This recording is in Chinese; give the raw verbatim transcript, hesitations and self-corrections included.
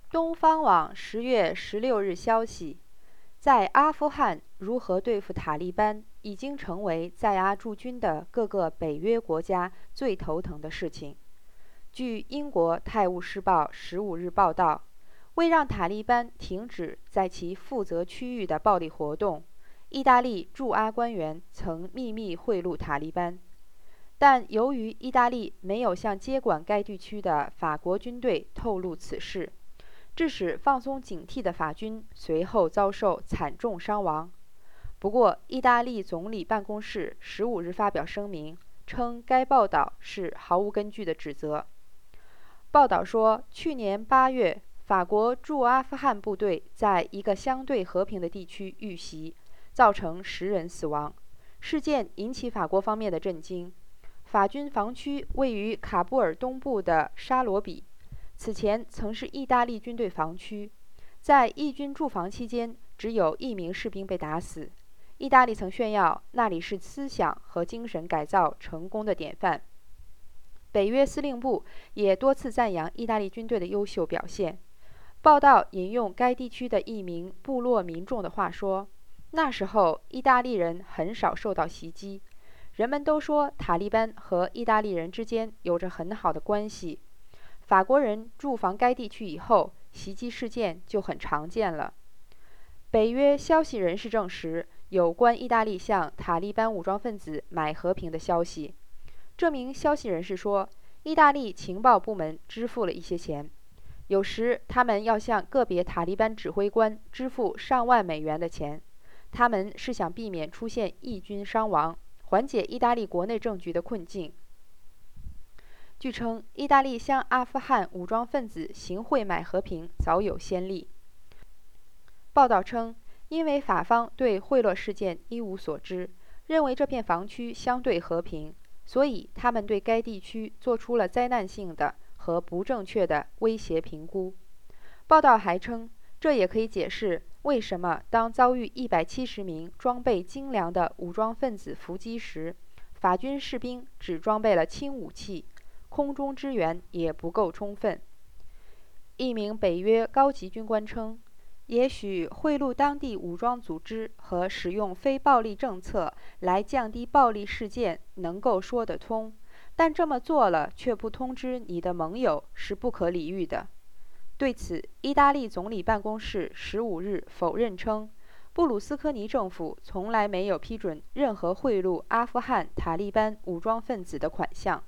东方网十月十六日消息，在阿富汗如何对付塔利班已经成为在阿驻军的各个北约国家最头疼的事情。据英国《泰晤士报》十五日报道，为让塔利班停止在其负责区域的暴力活动，意大利驻阿官员曾秘密贿赂塔利班。但由于意大利没有向接管该地区的法国军队透露此事，致使放松警惕的法军随后遭受惨重伤亡。不过，意大利总理办公室十五日发表声明，称该报道是毫无根据的指责。报道说，去年八月，法国驻阿富汗部队在一个相对和平的地区遇袭，造成十人死亡。事件引起法国方面的震惊。法军防区位于卡布尔东部的沙罗比，此前曾是意大利军队防区。在义军驻防期间，只有一名士兵被打死。意大利曾炫耀那里是思想和精神改造成功的典范。北约司令部也多次赞扬意大利军队的优秀表现。报道引用该地区的一名部落民众的话说：“那时候，意大利人很少受到袭击。人们都说塔利班和意大利人之间有着很好的关系。法国人驻防该地区以后，袭击事件就很常见了。”北约消息人士证实有关意大利向塔利班武装分子买和平的消息。这名消息人士说，意大利情报部门支付了一些钱，有时他们要向个别塔利班指挥官支付上万美元的钱，他们是想避免出现义军伤亡，缓解意大利国内政局的困境。据称，意大利向阿富汗武装分子行贿买和平早有先例。报道称，因为法方对贿赂事件一无所知，认为这片防区相对和平，所以他们对该地区做出了灾难性的和不正确的威胁评估。报道还称，这也可以解释为什么当遭遇一百七十名装备精良的武装分子伏击时，法军士兵只装备了轻武器，空中支援也不够充分。一名北约高级军官称，也许贿赂当地武装组织和使用非暴力政策来降低暴力事件能够说得通，但这么做了却不通知你的盟友是不可理喻的。对此，意大利总理办公室十五日否认称，布鲁斯科尼政府从来没有批准任何贿赂阿富汗塔利班武装分子的款项。